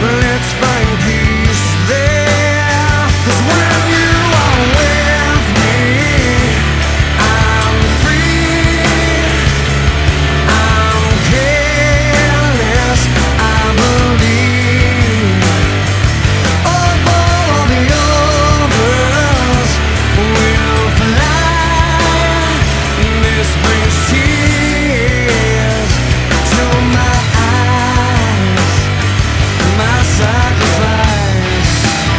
let's find peace there. 'Cause when you are with me, I'm free, I'm careless, I believe. Above all the others will fly. This brings tears to my eyes, my sacrifice.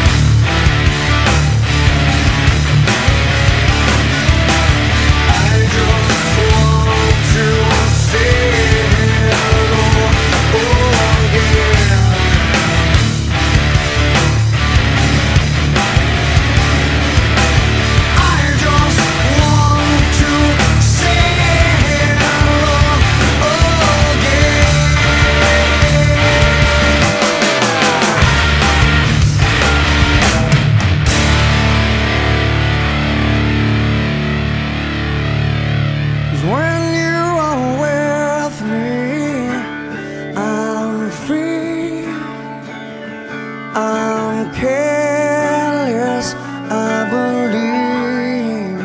I just want to say hello again. I just want to say hello again. When you are with me, I'm free, I'm careless, I believe.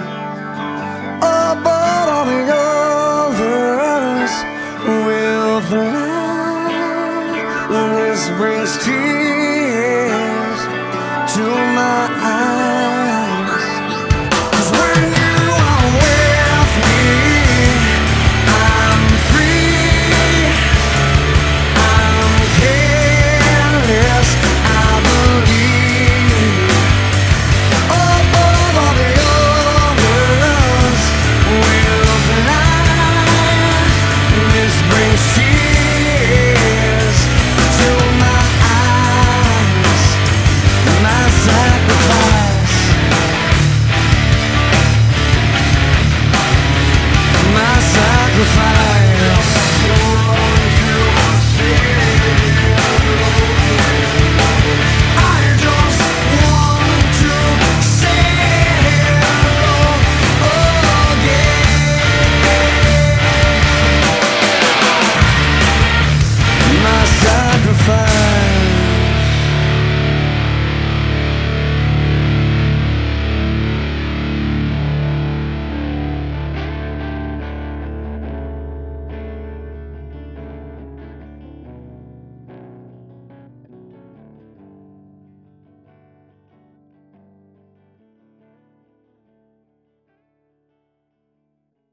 Above all the others will fly. This brings tears to my eyes.